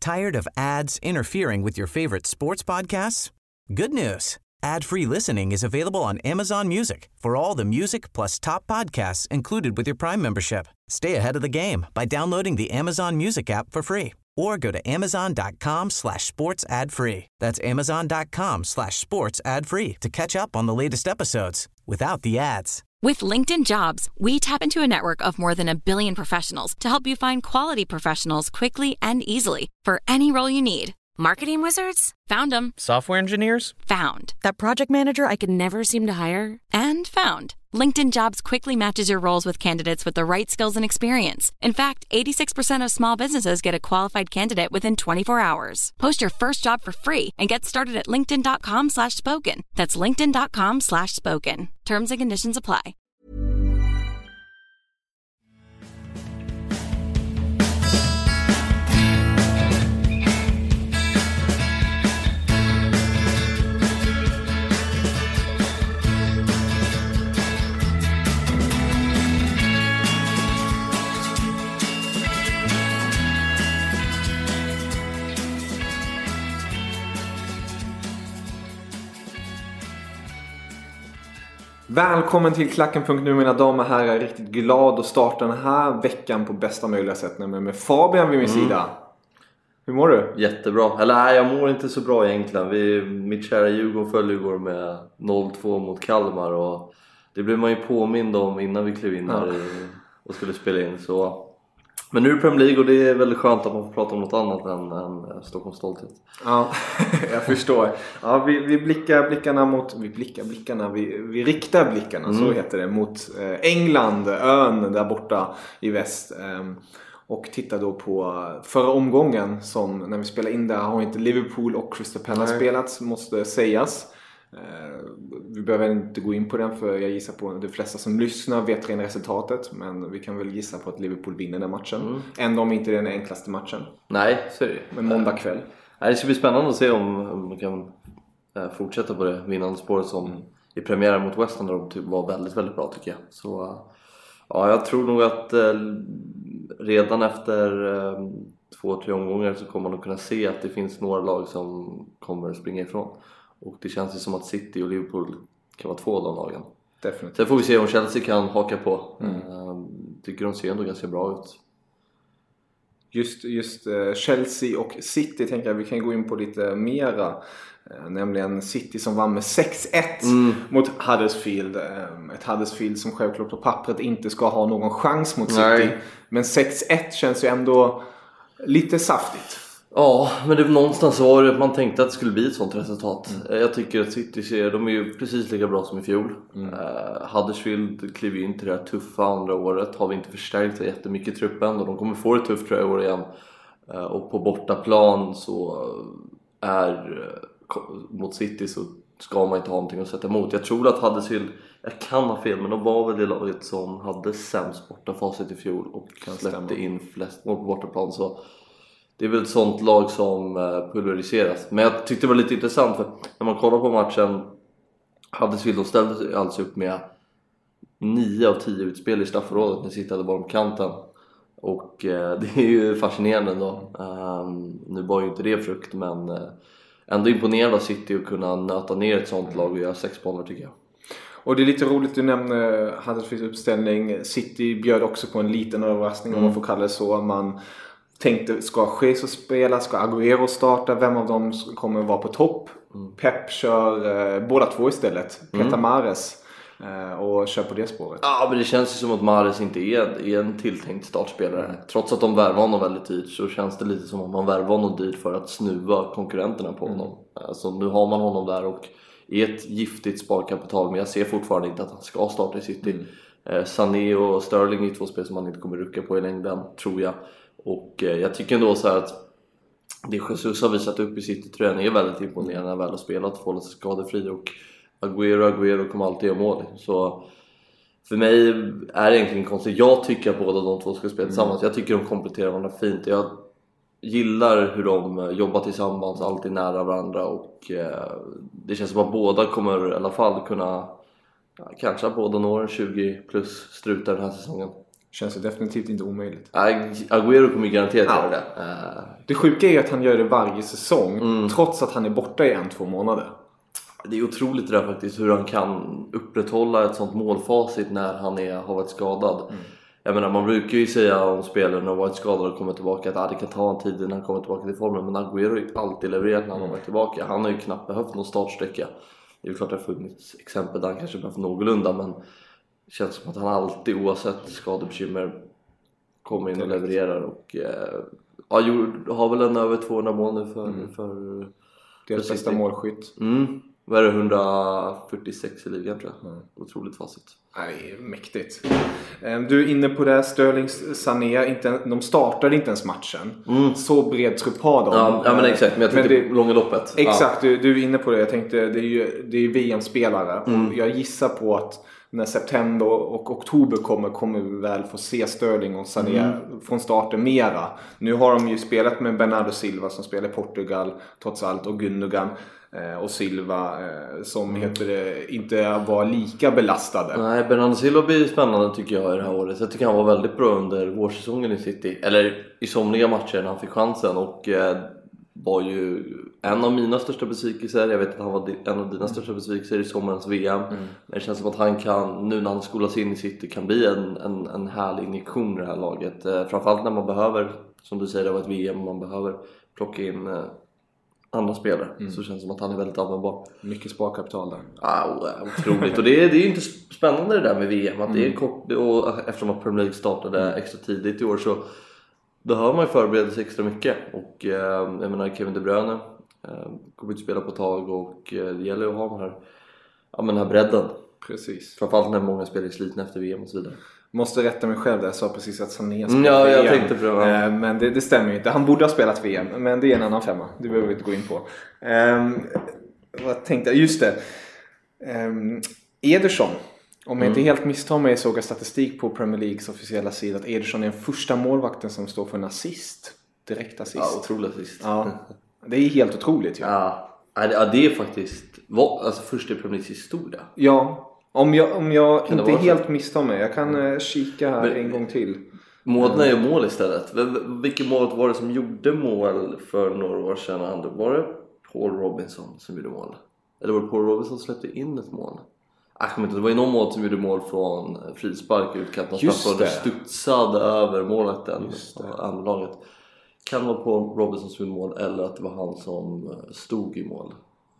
Tired of ads interfering with your favorite sports podcasts? Good news. Ad-free listening is available on Amazon Music for all the music plus top podcasts included with your Prime membership. Stay ahead of the game by downloading the Amazon Music app for free or go to amazon.com/sports ad free. That's amazon.com/sports ad free to catch up on the latest episodes without the ads. With LinkedIn Jobs, we tap into a network of more than 1 billion professionals to help you find quality professionals quickly and easily for any role you need. Marketing wizards? Found them. Software engineers? Found. That project manager I could never seem to hire? And found. LinkedIn Jobs quickly matches your roles with candidates with the right skills and experience. In fact, 86% of small businesses get a qualified candidate within 24 hours. Post your first job for free and get started at linkedin.com/spoken. That's linkedin.com/spoken. Terms and conditions apply. Välkommen till Klacken.nu mina damer och herrar. Riktigt glad att starta den här veckan på bästa möjliga sätt. Nämligen med Fabian vid min sida. Hur mår du? Jättebra. Eller nej, jag mår inte så bra egentligen. Mitt kära Djurgården föll igår med 0-2 mot Kalmar. Och det blev man ju påmind om innan vi klev in här och skulle spela in. Så. Men nu är det Premier League och det är väldigt skönt att man får prata om något annat än Stockholms stolthet. Ja, jag förstår. Ja, vi riktar blickarna, så heter det, mot England, ön där borta i väst. Och tittar då på förra omgången som när vi spelar in där har inte Liverpool och Crystal Palace spelats, måste sägas. Vi behöver inte gå in på den för jag gissar på att de flesta som lyssnar vet redan resultatet, men vi kan väl gissa på att Liverpool vinner den matchen. Ändå om inte den enklaste matchen. Nej, så är det. Men måndag kväll. Det ska bli spännande att se om man kan fortsätta på det vinnande spåret som i premiären mot West Ham där var väldigt, väldigt bra tycker jag. Så ja, jag tror nog att redan efter 2-3 omgångar så kommer man nog kunna se att det finns några lag som kommer springa ifrån. Och det känns ju som att City och Liverpool kan vara två av de lagen. Definitivt. Sen får vi se om Chelsea kan haka på. Tycker de ser ändå ganska bra ut. Just Chelsea och City tänker jag vi kan gå in på lite mera. Nämligen City som vann med 6-1 mot Huddersfield. Ett Huddersfield som självklart på pappret inte ska ha någon chans mot City. Nej. Men 6-1 känns ju ändå lite saftigt. Ja, men det någonstans var det man tänkte att det skulle bli ett sånt resultat. Jag tycker att City de är ju precis lika bra som i fjol. Huddersfield klev ju in till det här tuffa andra året. Har vi inte förstärkt jättemycket i truppen och de kommer få det tufft tror jag i år igen. Och på bortaplan så mot City så ska man inte ha någonting att sätta emot. Jag tror att Huddersfield, jag kan ha fel, men de var väl det laget som hade sämst bortafacit i fjol och släppte in flest mål på bortaplan, så det är väl ett sånt lag som pulveriseras. Men jag tyckte det var lite intressant för när man kollar på matchen Huddersfield, de ställde alltså upp med 9 av 10 utspel i straffområdet när City hade bara om kanten. Och det är ju fascinerande ändå. Nu var ju inte det frukt, men ändå imponerande av City att kunna nöta ner ett sånt lag och göra 6 bollar tycker jag. Och det är lite roligt du nämner Huddersfields uppställning. City bjöd också på en liten överraskning om man får kalla det så. Man tänkte, ska Jesus spela? Ska Agüero starta? Vem av dem kommer vara på topp? Pep kör båda två istället. Peter Mahrez och kör på det spåret. Ja, men det känns ju som att Mahrez inte är en tilltänkt startspelare. Trots att de värvar honom väldigt dyrt så känns det lite som att man värvar honom dyrt för att snuva konkurrenterna på honom. Alltså nu har man honom där och är ett giftigt sparkapital, men jag ser fortfarande inte att han ska starta i City. Sané och Sterling är 2 spel som man inte kommer rucka på i längden, tror jag. Och jag tycker ändå så här att det Jesus har visat upp i City-tröjan är väldigt imponerande när han väl har spelat, får hålla sig skadefri, och Agüero kommer alltid göra mål. Så för mig är det egentligen konstigt. Jag tycker att båda de två ska spela tillsammans. Jag tycker de kompletterar varandra fint. Jag gillar hur de jobbar tillsammans, alltid nära varandra, och det känns som att båda kommer i alla fall kunna, kanske båda når 20 plus strutar den här säsongen. Känns det definitivt inte omöjligt. Agüero kommer garanterat göra det. Det sjuka är att han gör det varje säsong. Trots att han är borta i 1-2 månader. Det är otroligt det där faktiskt. Hur han kan upprätthålla ett sånt målfacit när han har varit skadad. Jag menar, man brukar ju säga om spelare när varit skadad och kommer tillbaka att det kan ta en tid innan han kommer tillbaka till formen. Men Agüero har ju alltid levererat när han har varit tillbaka. Han har ju knappt behövt någon startsträcka. Det är klart att det har funnits exempel där han kanske behövt någorlunda. Men det känns som att han alltid, oavsett skadebekymmer, kommer in och levererar. Och har väl en över 200 mål nu för deras bästa målskytt. Vad är det, 146 i ligan tror jag. Otroligt facit. Nej, mäktigt. Du är inne på det, Sterling, Sané, de startade inte ens matchen. Så bred trupp har de. Ja men exakt, men jag tänkte långa loppet. Exakt, du är inne på det. Jag tänkte, det är ju VM-spelare. Och jag gissar på att när september och oktober kommer vi väl få se Sterling och Sané från starten mera. Nu har de ju spelat med Bernardo Silva som spelar i Portugal trots allt, och Gundogan och Silva som inte var lika belastade. Nej, Bernardo Silva blir spännande tycker jag i det här året. Jag tycker han var väldigt bra under vårsäsongen i City, eller i somliga matcher när han fick chansen, och var ju en av mina största besvikelser. Jag vet att han var en av dina största besvikelser i sommarens VM. Det känns som att han kan, nu när han skolas in i City, kan bli en härlig injektion i det här laget. Framförallt när man behöver, som du säger, det var ett VM, man behöver plocka in andra spelare. Så känns det som att han är väldigt användbar. Mycket sparkapital där. Otroligt. Och det är ju inte spännande det där med VM, att det är kort, och eftersom att Premier League startade extra tidigt i år, så då har man ju förberett sig extra mycket. Och jag menar, Kevin De Bruyne kommer inte spela på ett tag, och det gäller att ha den här bredden. Precis. Framförallt när många spelar slitna efter VM och så vidare. Måste rätta mig själv där, jag sa precis att Sané spelade VM. Jag tänkte på det. Men det stämmer ju inte. Han borde ha spelat VM, men det är en annan femma. Det behöver vi inte gå in på. Vad tänkte jag? Just det. Ederson. Om jag inte helt misstar mig, såg jag statistik på Premier Leagues officiella sida att Ederson är den första målvakten som står för en assist. Direkt assist. Ja, otroligt assist. Ja, det är helt otroligt ju. Ja, det är faktiskt första i Premier Leagues historia. Ja, om jag inte helt misstar mig. Jag kan kika här en gång till. Målen är ju mål istället. Vilket mål var det som gjorde mål för några år sedan? Var det Paul Robinson som gjorde mål? Eller var det Paul Robinson som släppte in ett mål? Det var ju någon mål som gjorde mål från frispark utkant. Och studsade över målvakten och anlaget. Kan vara på Robinson som gjorde mål, eller att det var han som stod i mål.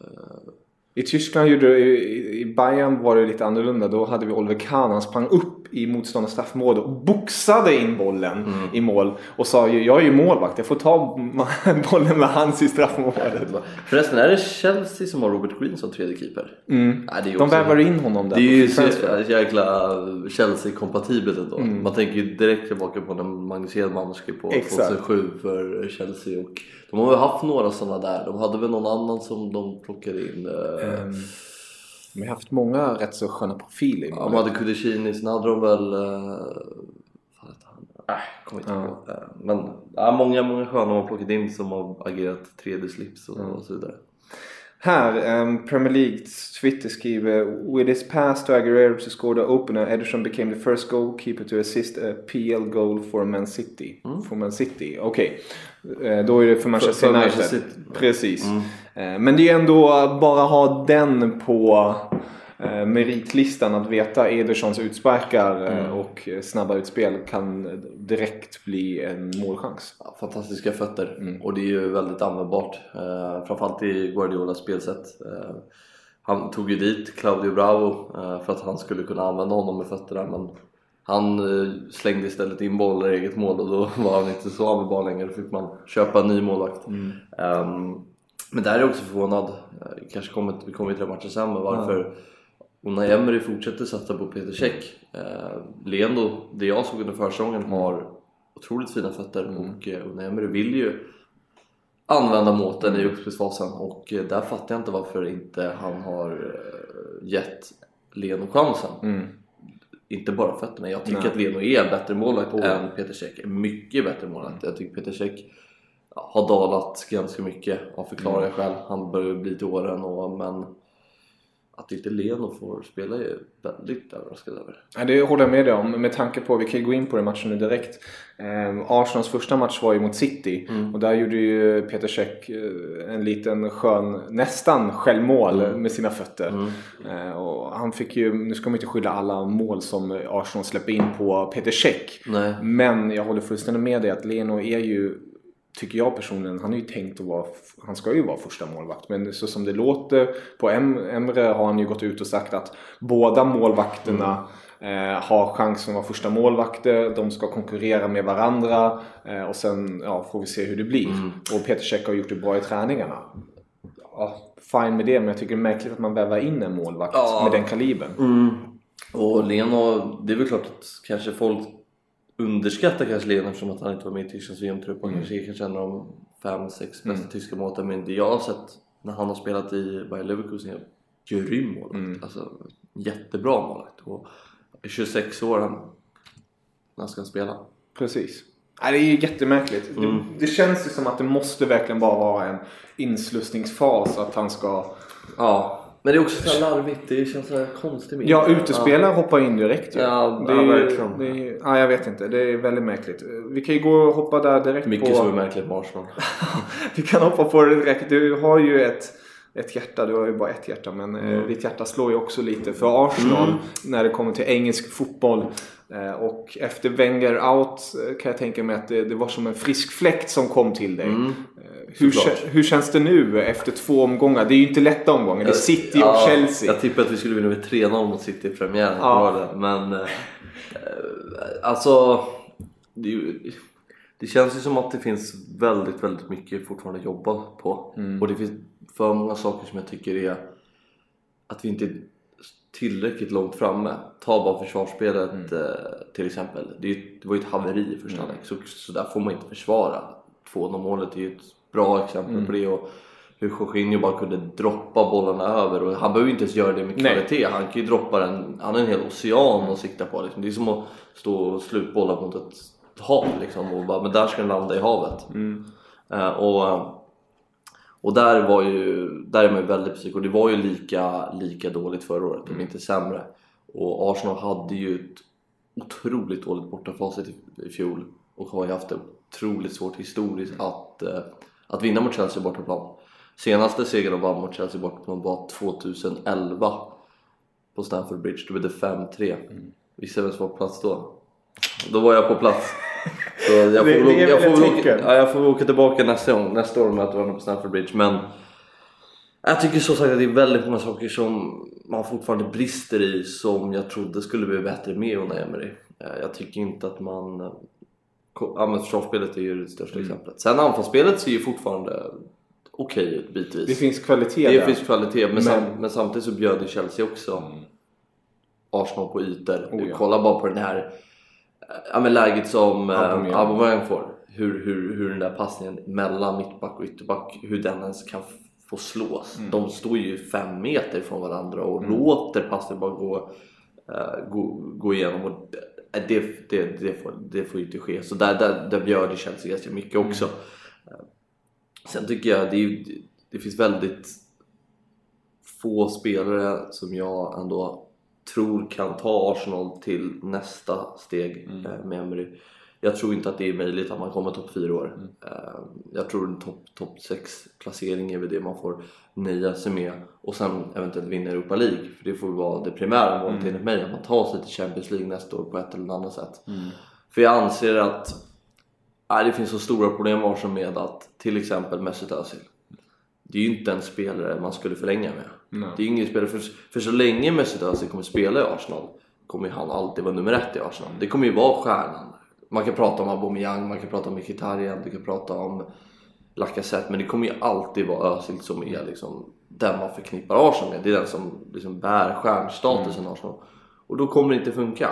I Tyskland i Bayern var det lite annorlunda. Då hade vi Oliver Kahn, han sprang upp i motståndarens straffområde och boxade in bollen i mål. Och sa, jag är ju målvakt, jag får ta bollen med hands i straffområdet. Förresten, är det Chelsea som har Robert Green som tredje keeper? De värvar in honom där. Det är ju så jäkla Chelsea-kompatibelt ändå. Man tänker ju direkt tillbaka på när Magnus Hedman skrev på 2007 för Chelsea. Och de har väl haft några sådana där. De hade väl någon annan som de plockade in. Vi har haft många rätt så sköna profiler. De hade Kudicini, sen hade de väl kommer inte på. Men många sköna har plockat in som har agerat 3D-slips och så vidare. Här, Premier Leagues Twitter skriver: With his pass to Aguero to score the opener, Ederson became the first goalkeeper to assist a PL goal for Man City. For Man City, okej. Då är det för Manchester United. Precis. Men det är ändå bara ha den på meritlistan, att veta Edersons utsparkar och snabba utspel kan direkt bli en målchans. Fantastiska fötter. Och det är ju väldigt användbart, framförallt i Guardiolas spelsätt. Han tog ju dit Claudio Bravo för att han skulle kunna använda honom med fötterna, men han slängde istället in bollar i eget mål, och då var han inte så användbar längre. Då fick man köpa en ny målvakt. Men där är jag också förvånad, vi kommer till det matchen sen, men varför Unai Emery fortsätter satsa på Peter Cech. Leno, det jag såg under försäsongen, har otroligt fina fötter, och Unai Emery vill ju använda måten i uppspelsfasen, och där fattar jag inte varför inte han har gett Leno chansen. Inte bara fötterna. Jag tycker att Leno är en bättre målvakt än Peter Cech. Mycket bättre målvakt. Jag tycker Peter Cech har dalat ganska mycket av förklarliga skäl. Han börjar bli till åren, men att inte Leno får spela är väldigt överraskad över. Ja, det håller jag med dig om. Med tanke på, vi kan ju gå in på den matchen nu direkt. Arsenals första match var ju mot City. Och där gjorde ju Peter Cech en liten skön, nästan självmål med sina fötter. Och han fick ju, nu ska man inte skylla alla mål som Arsenal släpper in på Peter Cech. Nej. Men jag håller fullständigt med dig att Leno är ju, tycker jag personligen, han är ju tänkt att vara, han ska ju vara första målvakt, men så som det låter på Emre har han ju gått ut och sagt att båda målvakterna har chansen att vara första målvakter, de ska konkurrera med varandra och sen får vi se hur det blir. Och Peter Cech har gjort det bra i träningarna. Fine med det, men jag tycker det är märkligt att man väver in en målvakt med den kalibern. Och Leno, det är väl klart att kanske folk underskattar kanske Leno eftersom att han inte var med i Tysklands VM-trupp och kanske en av de 5-6 bästa tyska målvakter, men det jag har sett när han har spelat i Bayer Leverkusen är grym målvakt, alltså jättebra målvakt, och 26 år när ska han spela. Precis. Det är ju jättemärkligt. Det känns ju som att det måste verkligen bara vara en inslussningsfas att han ska... Ja, men det är också så larvigt. Det känns så konstigt. Ja, utespelare hoppar in direkt. Ja, det är, verkligen. Jag vet inte. Det är väldigt märkligt. Vi kan ju gå och hoppa där direkt mycket som är märkligt med Arsenal. Vi kan hoppa på det direkt. Du har ju ett hjärta, du har ju bara ett hjärta, men ditt hjärta slår ju också lite för Arsenal när det kommer till engelsk fotboll. Och efter Wenger out kan jag tänka mig att det var som en frisk fläkt som kom till dig. Hur känns det nu efter 2 omgångar? Det är ju inte lätta omgångar, det är City och Chelsea. Jag tippade att vi skulle vinna med 3-0 mot City i premiären. Men alltså det känns ju som att det finns väldigt, väldigt mycket fortfarande att jobba på. Och det finns för många saker som jag tycker är att vi inte är tillräckligt långt framme. Ta bara försvarsspelet till exempel. Det var ju ett haveri i första halvlek. Så där får man inte försvara. 2-0-målet är ju ett bra exempel på det. Och hur Jorginho bara kunde droppa bollarna över. Och han behöver ju inte ens göra det med kvalitet. Han kan ju droppa den. Han är en hel ocean att sikta på. Liksom. Det är som att stå och slutbolla mot ett hav. Liksom, och bara, men där ska den landa i havet. Och där är man ju väldigt psyk. Och det var ju lika dåligt förra året, om inte sämre. Och Arsenal hade ju ett otroligt dåligt bortafacit i fjol. Och har ju haft det otroligt svårt historiskt att vinna mot Chelsea bortaplan. Senaste segern de vann mot Chelsea bortaplan var 2011 på Stamford Bridge. Då blev det 5-3. Visste vem som var på plats då? Då var jag på plats. Så jag får åka tillbaka nästa år med att vara på Stamford Bridge. Men jag tycker så sagt att det är väldigt många saker som man fortfarande brister i, som jag trodde skulle bli bättre med Unai Emery. Jag tycker inte att man... men försvarsspelet är ju det största exemplet. Sen anfallsspelet ser ju fortfarande okej ut bitvis. Det finns kvalitet. Finns kvalitet, men samtidigt så bjöd ju Chelsea också Arsenal på ytor. Kolla bara på den här läget som Aubameyang får. Hur den där passningen mellan mittback och ytterback, hur den ens kan få slås. De står ju 5 meter från varandra och låter passningen bara gå igenom. Och det får ju inte ske. Så där bjöd det Chelsea ganska mycket också. Sen tycker jag det finns väldigt få spelare som jag ändå tror kan ta Arsenal till nästa steg med Emery. Jag tror inte att det är möjligt att man kommer topp 4 år. Jag tror en topp 6 placering är väl det man får nöja sig med. Och sen eventuellt vinna Europa League. För det får vara det primära målet enligt mig. Att man tar sig till Champions League nästa år på ett eller annat sätt. För jag anser att det finns så stora problem med att till exempel Mesut Özil. Det är ju inte en spelare man skulle förlänga med. Det är ingen spelare, för så länge Mesut Özil kommer spela i Arsenal kommer han alltid vara nummer 1 i Arsenal. Det kommer ju vara stjärnan. Man kan prata om Aubameyang, man kan prata om Mkhitaryan, du kan prata om Lacazette, men det kommer ju alltid vara Özil som är liksom den man förknippar Arsenal med. Det är den som liksom bär stjärnstatusen Arsenal. Och då kommer det inte funka.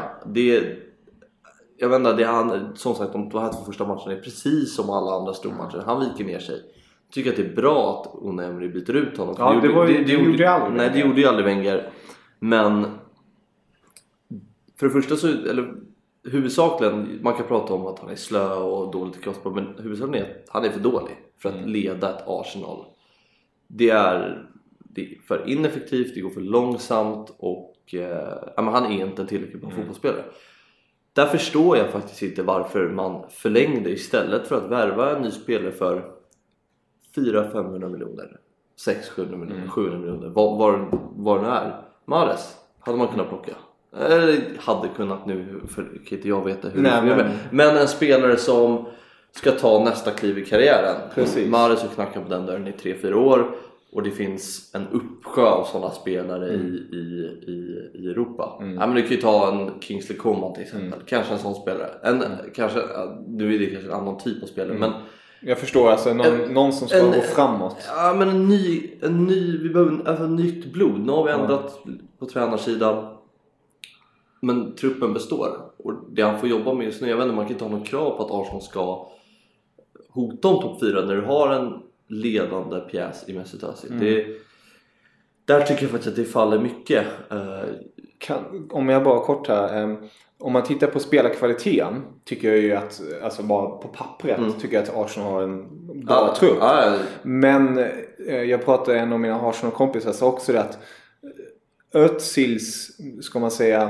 Jag vet inte, han, som sagt, de här 2 första matcherna är precis som alla andra stormatcher. Han viker ner sig. Jag tycker att det är bra att Unai Emery byter ut honom. Ja, det gjorde aldrig. Nej, det gjorde ju aldrig Wenger. Men för det första så, eller huvudsakligen, man kan prata om att han är slö och dåligt i kroppsspråk, men huvudsakligen är att han är för dålig för att leda ett Arsenal. Det är det är för ineffektivt, det går för långsamt och han är inte en tillräckligt bra fotbollsspelare. Där förstår jag faktiskt inte varför man förlängde istället för att värva en ny spelare för 400-500 miljoner, 600-700 miljoner, 700 miljoner, var den är. Mahrez hade man kunnat plocka. Hade kunnat nu, för kan inte jag veta hur. Nej, men en spelare som ska ta nästa kliv i karriären. Mahrez har knackat på den dörren i 3-4 år. Och det finns en uppsjö av sådana spelare i Europa. Ja, men du kan ju ta en Kingsley Coman till exempel. Kanske en sån spelare. Kanske, nu är det kanske en annan typ av spelare. Men jag förstår, alltså någon som ska gå framåt. Ja, men en ny vi behöver nytt blod. Nu har vi ändrat på tränarsidan. Men truppen består. Och det han får jobba med just nu, jag vet inte, man kan inte ha någon krav på att Arsenal ska hota om topp 4 när du har en ledande pjäs i Mesut Özil. Där tycker jag faktiskt att det faller mycket. Om jag bara kort här, om man tittar på spelarkvaliteten tycker jag ju att, alltså bara på pappret tycker jag att Arsenal har en bra trupp. Men jag pratade med en av mina Arsenal-kompisar så också det att Özils, ska man säga,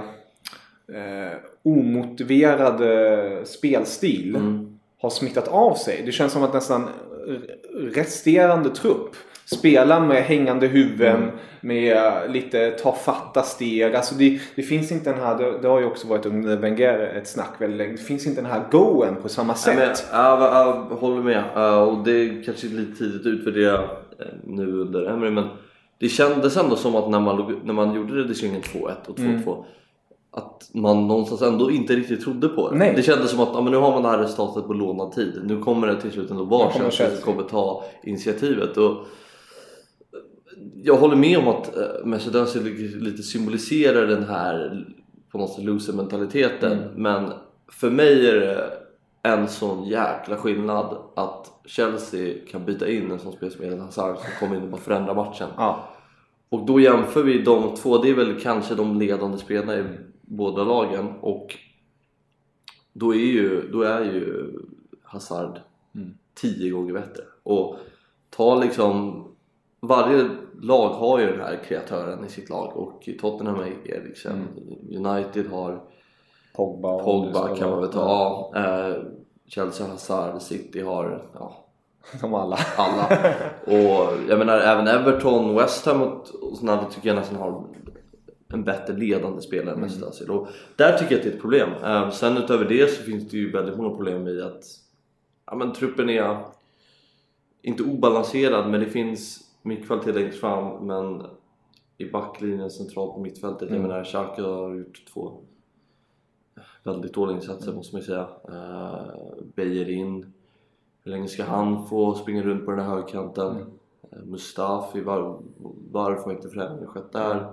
omotiverade spelstil har smittat av sig. Det känns som att nästan resterande trupp spelar med hängande huvuden, med lite tafatta steg. Alltså det finns inte den här, det har ju också varit under Wenger ett snack väldigt länge. Det finns inte den här goen på samma sätt. Jag håller med. Och det är kanske lite tidigt att utvärdera nu under Emery, men det kändes ändå som att när man gjorde redigeringen 2-1 och 2-2 att man någonstans ändå inte riktigt trodde på det. Det kändes som att men nu har man det här resultatet på lånad tid. Nu kommer det till slut ändå vara Chelsea som kommer ta initiativet. Och jag håller med om att Mesut Özil lite symboliserar den här på något sätt loser-mentaliteten. Men för mig är det en sån jäkla skillnad att Chelsea kan byta in en sån spelare som Eden Hazard som kommer in och bara förändra matchen. Och då jämför vi de två, det är väl kanske de ledande spelarna i båda lagen, och då är ju Hazard 10 gånger bättre. Och ta liksom, varje lag har ju den här kreatören i sitt lag, och i Tottenham är Eriksen, United har Pogba kan man väl ta, Chelsea Hazard, City har som alla. Och jag menar även Everton, West Ham och sådana tycker jag nästan har en bättre ledande spelare än Mesut Özil. Och där tycker jag att det är ett problem. Sen utöver det så finns det ju väldigt många problem i att truppen är inte obalanserad, men det finns mycket kvalitet längst fram, men i backlinjen centralt på mittfältet, jag menar Schalke har gjort 2 väldigt dåliga insatser måste man säga. Bellerin, hur länge ska han få springa runt på den här högkanten? Mustafi, varför får inte förändringen skett där?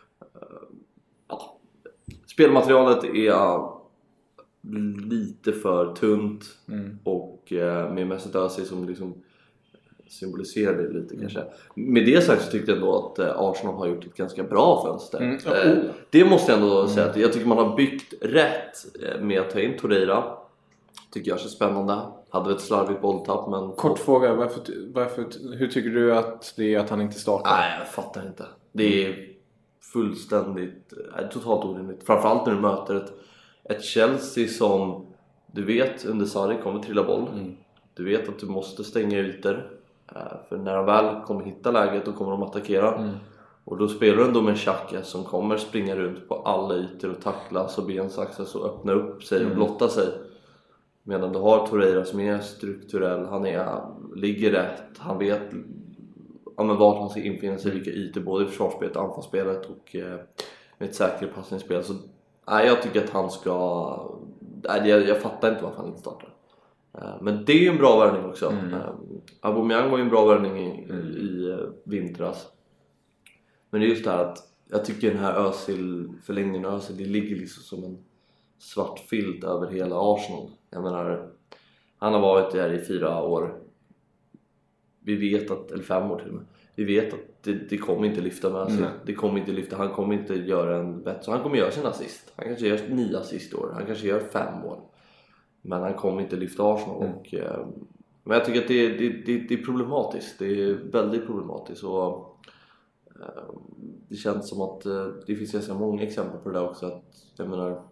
Spelmaterialet är lite för tunt och med Mesut Özil som liksom symboliserar det lite kanske. Med det sagt så tyckte jag ändå att Arsenal har gjort ett ganska bra fönster. Det måste jag ändå säga att jag tycker man har byggt rätt med att ta in Torreira. Tycker jag är spännande. Hade ett slarvigt bolltapp, men kort fråga, hur tycker du att det är att han inte startar? Nej, jag fattar inte. Det är fullständigt totalt orimligt. Framförallt när du möter ett Chelsea som du vet under Sarri kommer trilla boll. Du vet att du måste stänga ytor. För när de väl kommer hitta läget då kommer de attackera. Och då spelar du ändå med Xhaka som kommer springa runt på alla ytor och tacklas och bensaxas och öppna upp sig och blotta sig. Medan du har Torreira som är strukturell, han ligger rätt, han vet vart han ska infinna sig, vilka ytor både i försvarsspelet och anfallsspelet och med ett säkert passningsspel. Så jag tycker att han ska, jag fattar inte varför han inte startar. Men det är ju en bra värvning också. Aubameyang var ju en bra värvning i vintras. Men det är just det här att jag tycker den här förlängningen av Özil, det ligger liksom som en svart filt över hela Arsenal. Jag menar, han har varit där i 4 år. Vi vet att, eller 5 år till och med. Vi vet att det kommer inte lyfta med sig. Det kommer inte lyfta, han kommer inte göra en bett. Så han kommer göra sin assist. Han kanske gör 9 assist år. Han kanske gör 5 år. Men han kommer inte lyfta Arsenal. Men jag tycker att det är problematiskt. Det är väldigt problematiskt. Och Det känns som att det finns ganska många exempel på det där också. Att, jag menar,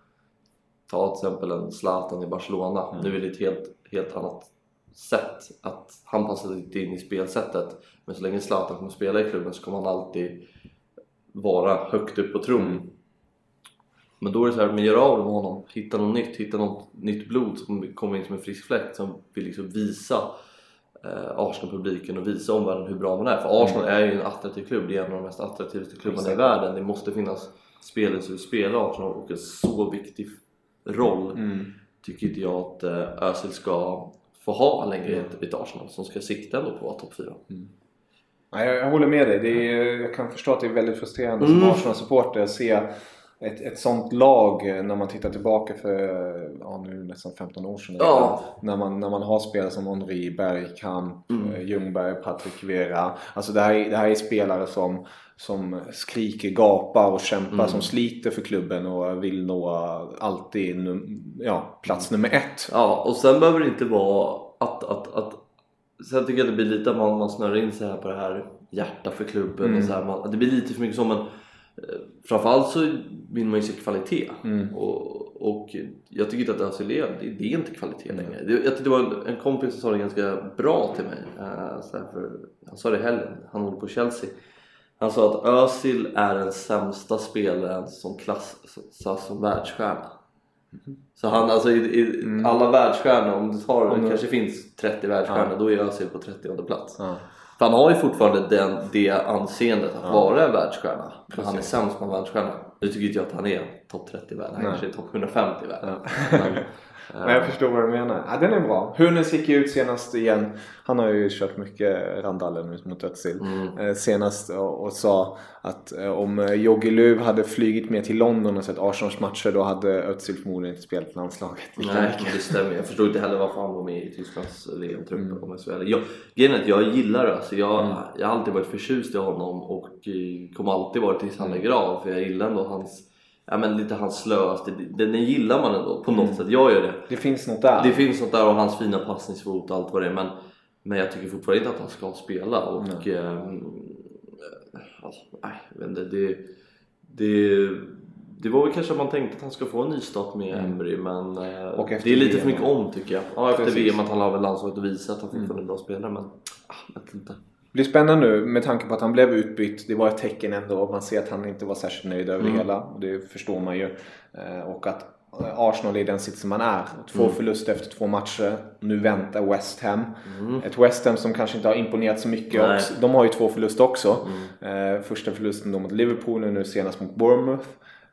ta till exempel en Zlatan i Barcelona. Nu är det ett helt annat sätt. Att han passar inte in i spelsättet. Men så länge Zlatan kommer spela i klubben så kommer han alltid vara högt upp på tron. Men då är det så här, men gör av med honom, hitta något nytt blod som kommer in som en frisk fläkt, som vill liksom visa Arsenal-publiken och visa omvärlden hur bra man är. För Arsenal är ju en attraktiv klubb, det är en av de mest attraktivaste klubbarna i världen. Det måste finnas spelare som spelar Arsenal, och en så viktig roll tycker inte jag att Özil ska få ha längre i ett Arsenal som ska sikta ändå på topp 4. Jag håller med dig. Jag kan förstå att det är väldigt frustrerande som Arsenal-supporter att se ett sånt lag när man tittar tillbaka för nu nästan 15 år sedan. När man har spelare som Henry, Bergkamp, Ljungberg, Patrick Vieira. Alltså det här är spelare som skriker, gapar och kämpar, som sliter för klubben och vill nå alltid plats nummer 1. Ja, och sen behöver det inte vara att sen tycker jag det blir lite att man snurrar in sig här på det här hjärta för klubben och så här, det blir lite för mycket som en, framförallt så vill man ju se kvalitet och jag tycker inte att Özil det är inte kvalitet längre. Jag tyckte det var en kompis som sa det ganska bra till mig, han sa det i helgen, han håller på Chelsea. Han sa att Özil är den sämsta spelaren som klassas som världsstjärna. Så han, alltså i alla världsstjärnor, om du tar det kanske finns 30 världsstjärnor, då är Özil på 30:e plats. För han har ju fortfarande det anseendet att vara en världsstjärna. Men han är sämst som en världsstjärna. Nu tycker inte jag att han är topp 30 i världen. Han kanske är topp 150 i världen. Men jag förstår vad du menar. Ja, den är bra. Hunes gick ut senast igen. Han har ju kört mycket randaller mot Özil senast och sa att om Jogi Löw hade flygit med till London och sett Arsenals matcher, då hade Özil förmodligen inte spelat landslaget. Nej, det stämmer. Jag förstår inte heller varför han var med i Tysklands VM-trupp. Om jag så jag gillar det. Alltså jag har alltid varit förtjust i honom och kommer alltid vara tills han är grav. För jag gillar ändå hans... Ja, men lite hans slöast, den gillar man ändå på något sätt. Jag gör det. Det finns något där. Det finns något där, och hans fina passningsfot och allt vad det är. Men jag tycker fortfarande inte att han ska spela. Och det var väl kanske att man tänkte att han ska få en ny start med Emery. Men det är lite för mycket om, tycker jag. Ja, efter VM att han har väl ansvaret att visa att han fortfarande är en bra spelare. Men jag vet inte. Det blir spännande nu med tanke på att han blev utbytt. Det var ett tecken ändå, och man ser att han inte var särskilt nöjd över det hela. Det förstår man ju. Och att Arsenal är i den sitsen man är. 2 förluster efter 2 matcher. Nu väntar West Ham. Ett West Ham som kanske inte har imponerat så mycket. Också. De har ju 2 förluster också. Första förlusten då mot Liverpool och nu senast mot Bournemouth.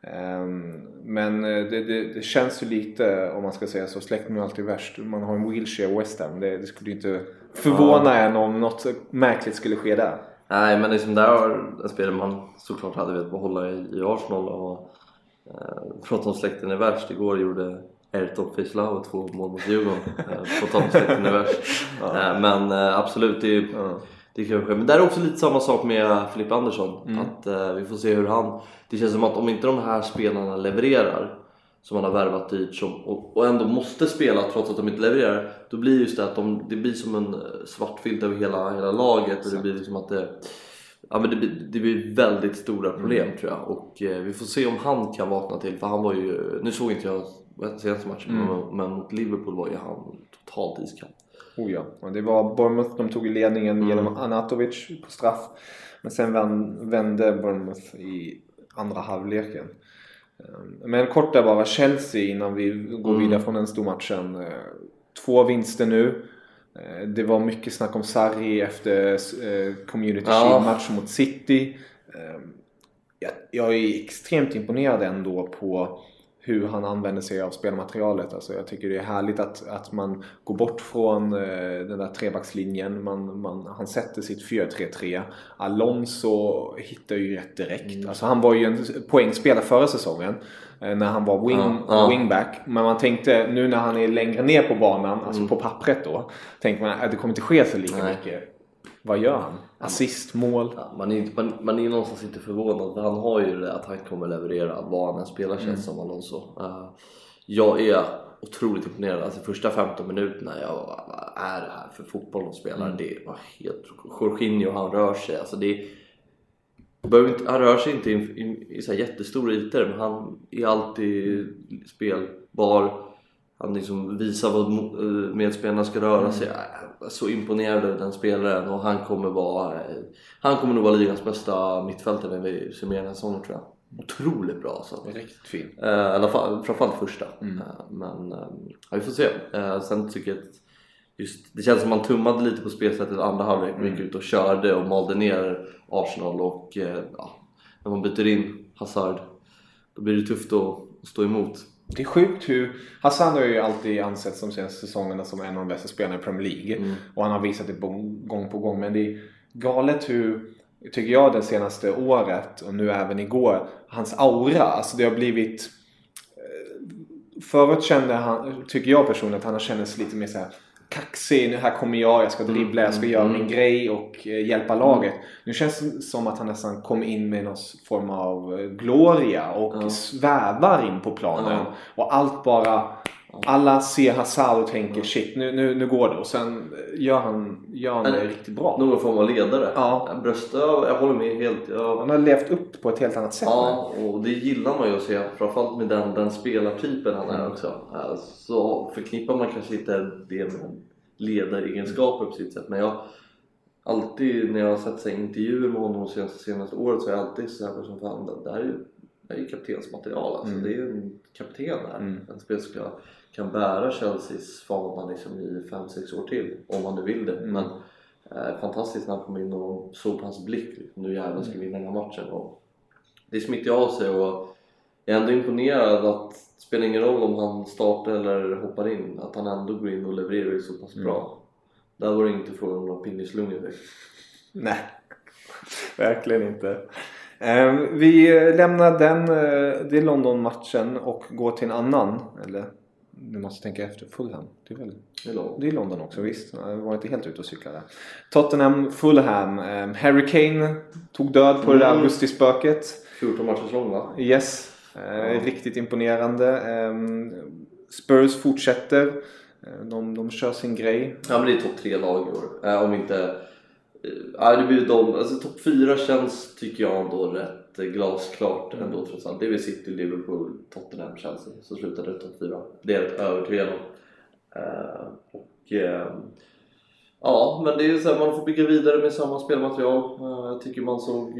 Men det känns ju lite, om man ska säga så, släkten är alltid värst. Man har en Wilshere West Ham. Det skulle inte förvåna en om något märkligt skulle ske där. Nej, men liksom där spelar man såklart hade velat behålla i Arsenal. Och prata om släkten är värst. Igår gjorde Ayrton Fischlau 2 mål mot Djurgården. På tal om släkten är värst. Men absolut, det kanske. Men det är också lite samma sak med Filip Andersson. Att vi får se hur det känns som att om inte de här spelarna levererar, som man har värvat dit och ändå måste spela trots att de inte levererar, då blir just det att det blir som en svart filt över hela laget. Och det blir liksom att det blir väldigt stora problem, tror jag. Och vi får se om han kan vakna till. För han var ju, nu såg inte jag senaste matchen, men mot Liverpool var ju han totalt iskall. Det var Bournemouth, de tog ledningen genom Anatovic på straff. Men sen vände Bournemouth i andra halvleken. Men kort där bara, Chelsea innan vi går vidare från den stormatchen. 2 vinster nu. Det var mycket snack om Sarri efter Community Shield-matchen mot City. Jag är extremt imponerad ändå på hur han använder sig av spelmaterialet. Alltså jag tycker det är härligt att man går bort från den där trebackslinjen. Han sätter sitt 4-3-3. Alonso hittar ju rätt direkt. Alltså han var ju en poängspelare förra säsongen när han var wingback. Men man tänkte nu när han är längre ner på banan, alltså på pappret då, tänkte man att det kommer inte ske så lika mycket. Vad gör han? Assist, mål. Ja, man är någonstans inte förvånad. Han har ju det att han kommer leverera vad han spelar, känns som Alonso. Jag är otroligt imponerad. Alltså första 15 minuterna jag är här för fotboll och spelar. Det var helt Jorginho, han rör sig. Alltså Han rör sig inte i så här jättestora ytor, men han är alltid spelbar. Han liksom visar vad medspelarna ska röra sig. Jag är så imponerad av den spelaren, och han kommer nog vara ligans bästa mittfältare när vi summerar den säsongen, tror jag. Otroligt bra alltså. Riktigt fin. I alla fall, framförallt första. Men vi får se. Sen tycker jag att det känns som man tummade lite på spelsättet andra halvlek. Gick ut och körde och malde ner Arsenal, och när man byter in Hazard, då blir det tufft att stå emot. Det är sjukt hur Hazard har ju alltid ansett som senaste säsongerna som en av de bästa spelarna i Premier League. Och han har visat det gång på gång. Men det är galet hur, tycker jag, det senaste året och nu även igår, hans aura, alltså det har blivit... Förut tycker jag personligen att han har känts lite mer så här kaxig. Nu här kommer jag ska dribbla, jag ska göra min grej och hjälpa laget. Nu känns det som att han nästan kom in med någon form av gloria och svävar in på planen. Och allt bara, alla ser Hazard och tänker shit, nu går det. Och sen gör han det riktigt bra. Någon form av ledare. Jag håller med helt. Han har levt upp på ett helt annat sätt. Ja, och det gillar man ju att se. Framförallt med den spelartypen han är också. Så förknippar man kanske inte det med ledaregenskaper på sitt sätt. Men jag alltid, när jag har sett sig intervjuer med honom senaste året, så är jag alltid så här som fan, det här är ju kaptensmaterial. Alltså. Det är ju en kapten här. En spelare kan bära Chelseas fana liksom i 5-6 år till, om man nu vill det. Men fantastiskt när han kom in och såg på hans blick liksom, nu jävlar ska vi vinna den här matchen. Och det smittar av sig, och jag är ändå imponerad att det spelar ingen roll om han startar eller hoppar in, att han ändå går in och levererar så pass bra. Där var det inte frågan om några pinneslungor. Nej, verkligen inte. Vi lämnar det London-matchen och går till en annan, eller nu måste tänka efter, Fulham. Det är London också, visst. Jag var inte helt ute och cyklade. Tottenham, Fulham. Harry Kane tog död på det där augustispöket. 14 matchers lång, va? Yes. Riktigt imponerande. Spurs fortsätter. De kör sin grej. Ja, men det är topp 3 lag i år. Om inte... det blir de. Alltså topp 4 känns, tycker jag, ändå rätt glasklart ändå, trots allt. Det är väl City, Liverpool, Tottenham, Chelsea. Så slutade det topp 4. Det är rätt övertygad om. Ja, men det är så här, man får bygga vidare med samma spelmaterial. Jag tycker man såg...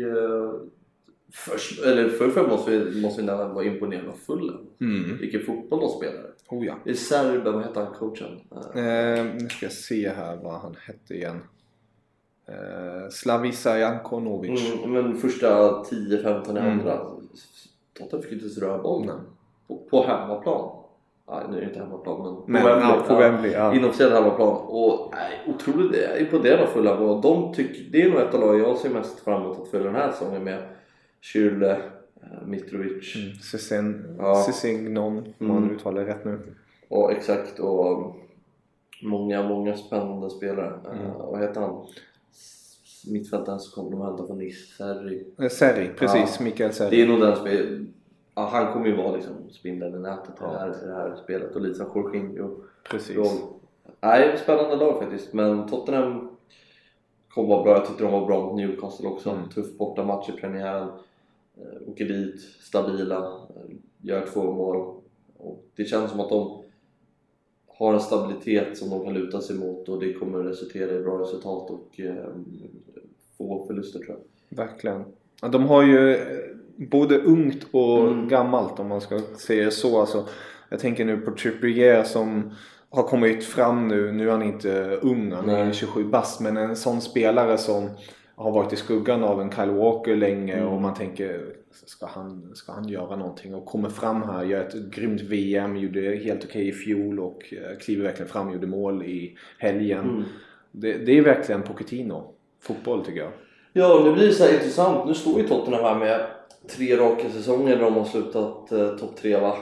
Först måste vi vara imponerade av Fulham. Vilken fotboll de spelar. Ja. I Serben, vad heter han, coachen? Nu ska jag se här vad han hette igen. Slavisa Jankonovic. Men första 10-15 i andra. Tottenham fick inte ens röra bollen. På hemmaplan. Nej, nu är det inte hemmaplan, men på Wembley. Inofficiell hemmaplan. Och otroligt, jag är imponerad av Fulham. Och de tycker, det är nog ett av lagen jag ser mest fram emot att följa den här säsongen med. Schürrle, Mitrovic, Sessegnon, om man uttalar rätt nu. Och exakt, och många spännande spelare. Vad heter han? Mittfältaren som kommer de hämta från Nice, Serri, precis, Mikael Serri. Det är nog den spel. Han kommer ju vara liksom spindeln i nätet i det här spelet, och lite som Jorginho. Precis. Spännande lag faktiskt, men Tottenham kommer vara bra. Jag tyckte de var bra mot Newcastle också. Tuff borta match i premiären. Åker dit, stabila, gör 2 mål. Och det känns som att de har en stabilitet som de kan luta sig mot, och det kommer resultera i bra resultat och få förluster, tror jag. Verkligen. De har ju både ungt och gammalt, om man ska säga det så. Alltså, jag tänker nu på Trippier som har kommit fram nu. Nu är han inte ung, han är 27 bast, men en sån spelare som har varit i skuggan av en Kyle Walker länge, och man tänker, ska han göra någonting, och kommer fram här, gör ett grymt VM, gjorde helt okej i fjol och kliver verkligen fram, gjorde mål i helgen. Det är verkligen Pochettino fotboll, tycker jag. Ja, det blir så här intressant. Nu står ju Tottenham här med 3 raka säsonger där de har slutat topp 3, va?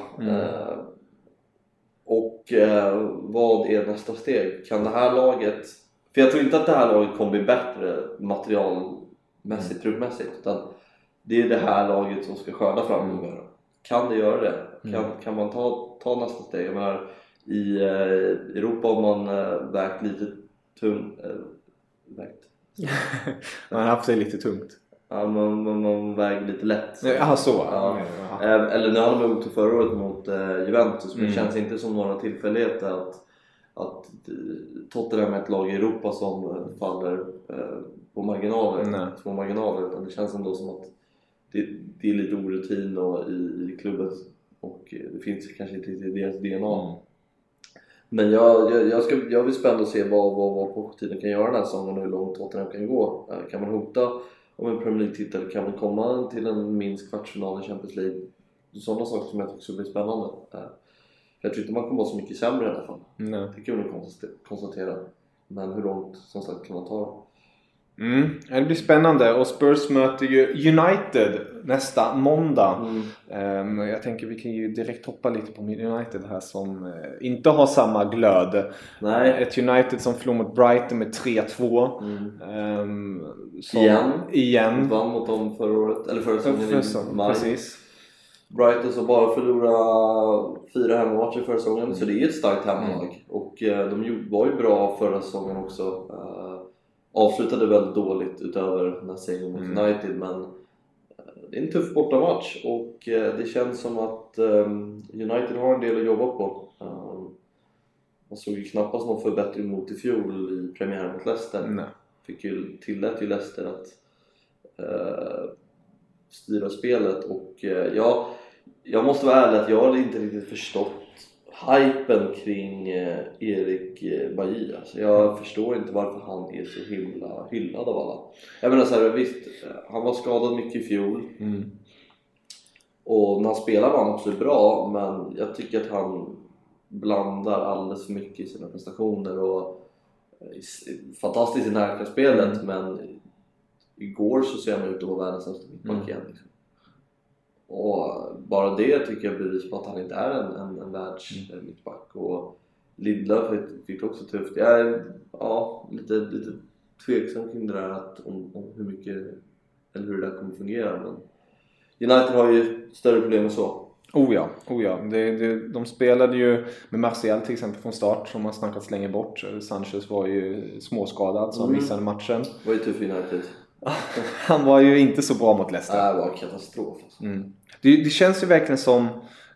Och vad är nästa steg? Kan det här laget... För jag tror inte att det här laget kommer bli bättre materialmässigt, truppmässigt, utan det är det här laget som ska skörda framgångar. Kan det göra det? Kan man ta nästa steg? Jag menar, i Europa har man vägt lite tungt. Man har haft det lite tungt. man väger lite lätt. Ja, så. Ja. Eller nu hade de gjort förra året mot Juventus, men det känns inte som några tillfälligheter att Tottenham är ett lag i Europa som faller på marginaler, små marginaler, utan det känns ändå som att det är lite orutin och i klubben, och det finns kanske inte i deras DNA. Men jag vill spännande att se vad Pochettino kan göra den här säsongen och hur långt Tottenham kan gå. Kan man hota om en Premier League-titel, kan man komma till en minst kvartsfinal i Champions League? Sådana saker som jag tycker skulle bli spännande. Jag tror inte man kommer vara så mycket sämre i alla fall. Det kan vi nog konstatera. Men hur långt som sagt kan man ta? Det blir spännande, och Spurs möter ju United nästa måndag. Jag tänker vi kan ju direkt hoppa lite på United här, som inte har samma glöd. Nej. Ett United som förlorade mot Brighton med 3-2. Igen. Vann mot dem förra året, eller förra säsongen. Precis. Brighton som bara förlorade 4 hemmamatcher förra säsongen, så det är ett starkt hemmalag. Och de var ju bra förra säsongen också. Avslutade väldigt dåligt utöver den här segern mot United, men det är en tuff bortamatch, och det känns som att United har en del att jobba på. Man såg ju knappast någon förbättring mot i fjol i premiären mot Leicester. Tillät ju Leicester att styra spelet, och jag måste vara ärlig att jag hade inte riktigt förstått hypen kring Erik Bailly. Alltså jag förstår inte varför han är så himla hyllad av alla. Jag menar så här, visst, han var skadad mycket i fjol. Och när han spelar var han också bra, men jag tycker att han blandar alldeles för mycket i sina prestationer, och fantastiskt i närkampersspelet, men igår så ser han ut att vara världens sämsta mittback igen liksom. Och bara det tycker jag bevis på att han inte är en världsmittback. Och Lindelöf fick också tufft. Jag är lite tveksam kring det där, om hur mycket eller hur det där kommer fungera. Men United har ju större problem än så. Oh ja. De spelade ju med Martial till exempel från start, som har snackats länge bort. Sanchez var ju småskadad, så han missade matchen. Det var ju tuff United. Han var ju inte så bra mot Leicester. Det var katastrof alltså. Det känns ju verkligen som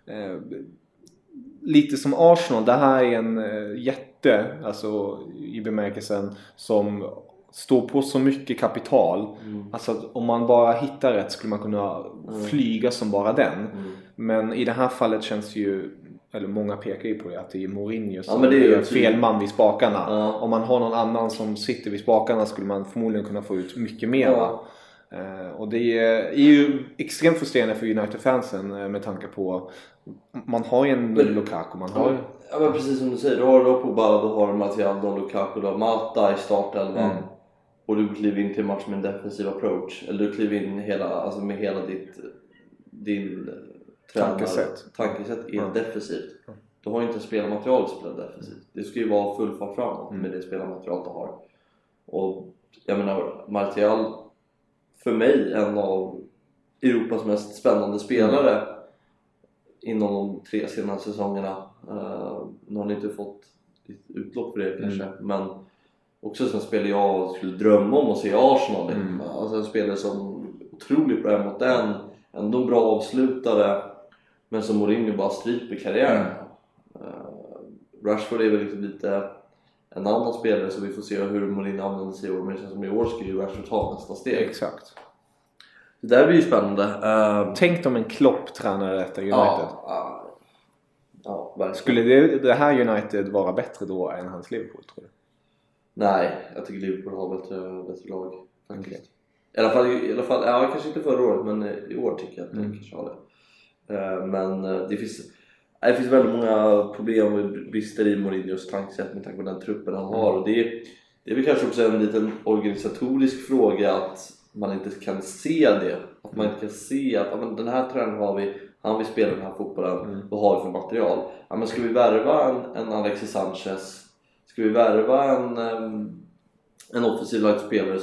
lite som Arsenal. Det här är en jätte, alltså i bemärkelsen, som står på så mycket kapital. Alltså att om man bara hittar rätt skulle man kunna flyga som bara den. Men i det här fallet känns ju, eller många pekar ju på det, att det är Mourinho som är fel man vid spakarna. Om man har någon annan som sitter vid spakarna skulle man förmodligen kunna få ut mycket mer. Och det är ju extremt frustrerande för United-fansen med tanke på man har ju en Lukaku, man har ja, men precis som du säger, du har Pogba, du har Martial, du har Lukaku, du har Mata i startelvan. Och du kliver in till match med en defensiv approach, eller du kliver in med hela din tankesätt är defensivt. Du har ju inte spelarmaterial att spela defensivt. Det ska ju vara full fart framåt med det spelarmaterial du har. Och jag menar, Martial för mig en av Europas mest spännande spelare inom de 3 senaste säsongerna. Nu har ni inte fått utlopp för det kanske, men också sen spelare jag skulle drömma om att se Arsenal. Alltså en spelare som otroligt bra mot den, ändå bra avslutare, men som Mourinho bara stryper karriären. Rashford är väl liksom lite en annan spelare, så vi får se hur Mourinho använder sig i år. Men det känns som i år ska ju Rashford ta nästa steg. Exakt. Det där blir ju spännande. Tänk om en Klopp tränar detta United. Ja, verkligen. Skulle det här United vara bättre då än hans Liverpool, tror du? Nej, jag tycker Liverpool har bättre lag faktiskt. Okay. I alla fall, ja, kanske inte förra året, men i år tycker jag att de kanske har det. Men det finns väldigt många problem och brister i Mourinhos tankesätt med tanke på den truppen han har. Och det är väl kanske också en liten organisatorisk fråga att man inte kan se det. Att man inte kan se att den här tränaren har vi, han vill spela den här fotbollen, vad har vi för material? Ja, men ska vi värva en Alexis Sanchez? Ska vi värva en offensiv lagd spelare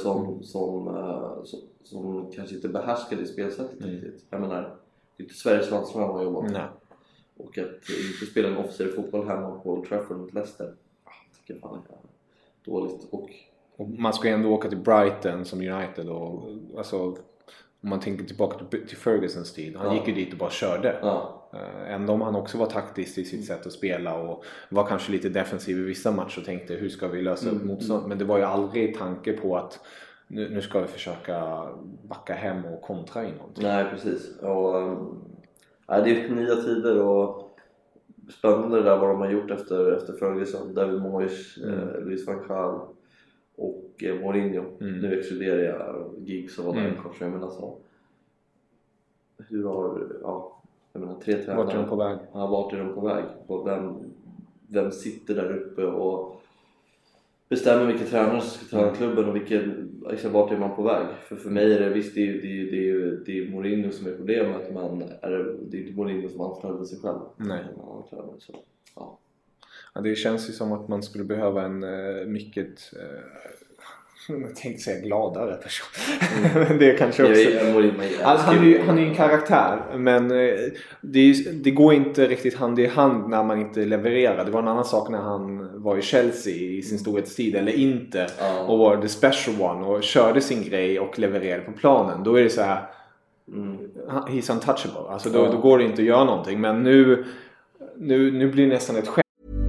som kanske inte behärskar det spelsättet riktigt? Jag menar, det är inte Sveriges landslag han har jobbat med. Och att inte spela en offensiv fotboll hemma på Old Trafford mot Leicester, tycker jag fan är dåligt. Och man ska ändå åka till Brighton som United och alltså om man tänker tillbaka till Fergusons tid. Han gick ju dit och bara körde. Ändå om han också var taktisk i sitt sätt att spela och var kanske lite defensiv i vissa matcher och tänkte hur ska vi lösa upp motstånd. Men det var ju aldrig tanke på att nu ska vi försöka backa hem och kontra in någonting. Nej, precis. Och, det är nya tider och spännande det där vad de har gjort efter Ferguson. David Moyes, Luis van Gaal och Mourinho. Nu exkluderar jag Giggs och vad där kanske jag menar så. Hur har jag menar 3 tränare. Vart är de på väg? Ja, vart är de på väg? Och vem sitter där uppe och bestämmer vilken tränare som ska träna klubben och vart är man på väg? För mig är det visst det är Mourinho som är problemet, men det är inte Mourinho som anställde sig själv. Nej. Så, Ja, det känns ju som att man skulle behöva en mycket jag tänkte säga gladare person. Det kanske också. Han är ju en karaktär, men det går inte riktigt hand i hand när man inte levererar. Det var en annan sak när han var i Chelsea i sin storhetstid eller inte och var the special one och körde sin grej och levererade på planen. Då är det så här he's untouchable. Alltså då går det inte att göra någonting, men nu blir det nästan ett skämt.